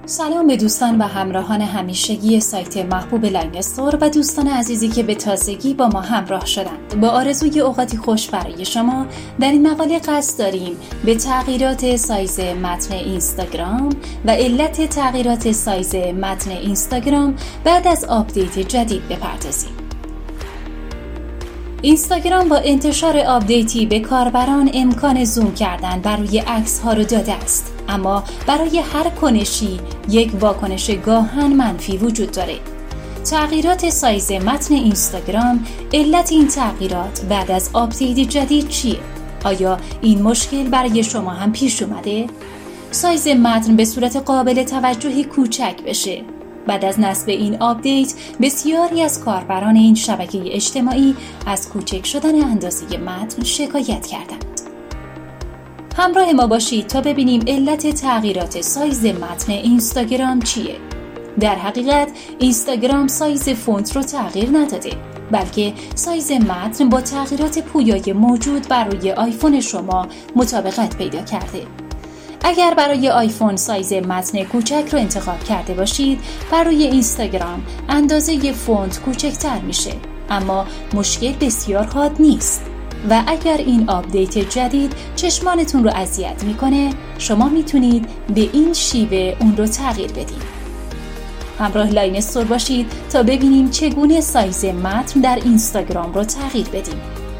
سلام به دوستان و همراهان همیشگی سایت محبوب لاین استور و دوستان عزیزی که به تازگی با ما همراه شدند. با آرزوی اوقاتی خوش برای شما در این مقاله قصد داریم به تغییرات سایز متن اینستاگرام و علت تغییرات سایز متن اینستاگرام بعد از آپدیت جدید بپردازیم. اینستاگرام با انتشار آپدیتی به کاربران امکان زوم کردن بر روی عکس‌ها را داده است، اما برای هر کنشی یک واکنش گاهن منفی وجود دارد. تغییرات سایز متن اینستاگرام، علت این تغییرات بعد از آپدیت جدید چیه؟ آیا این مشکل برای شما هم پیش اومده؟ سایز متن به صورت قابل توجهی کوچک بشه. بعد از نصب این آپدیت بسیاری از کاربران این شبکه اجتماعی از کوچک شدن اندازه متن شکایت کردند. همراه ما باشید تا ببینیم علت تغییرات سایز متن اینستاگرام چیه. در حقیقت اینستاگرام سایز فونت رو تغییر نداده، بلکه سایز متن با تغییرات پویای موجود بر روی آیفون شما مطابقت پیدا کرده. اگر برای آیفون سایز متن کوچک رو انتخاب کرده باشید، بر روی اینستاگرام اندازه فونت کوچکتر میشه، اما مشکل بسیار حاد نیست. و اگر این آپدیت جدید چشمانتون رو اذیت میکنه، شما میتونید به این شیوه اون رو تغییر بدید. همراه لاین استور باشید تا ببینیم چگونه سایز متن در اینستاگرام رو تغییر بدیم.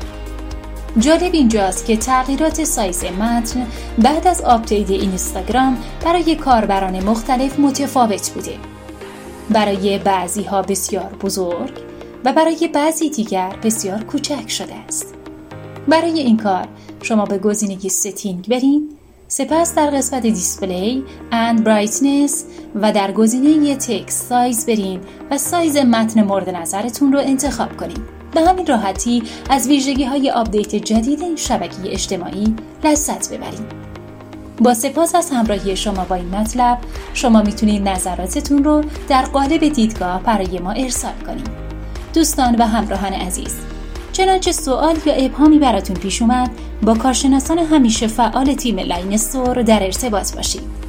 جالب اینجاست که تغییرات سایز متن بعد از آپدیت اینستاگرام برای کاربران مختلف متفاوت بوده. برای بعضی ها بسیار بزرگ و برای بعضی دیگر بسیار کوچک شده است. برای این کار شما به گزینه ستینگ برین، سپس در قسمت دیسپلی اند برایتنس و در گزینه تکست سایز برین و سایز متن مورد نظرتون رو انتخاب کنین. به همین راحتی از ویژگی‌های آپدیت جدید این شبکه اجتماعی لذت ببرید. با سپاس از همراهی شما با این مطلب، شما میتونید نظراتتون رو در قالب دیدگاه برای ما ارسال کنید. دوستان و همراهان عزیز، چنانچه سوال یا ابهامی براتون پیش اومد، با کارشناسان همیشه فعال تیم لاین استور در ارتباط باشید.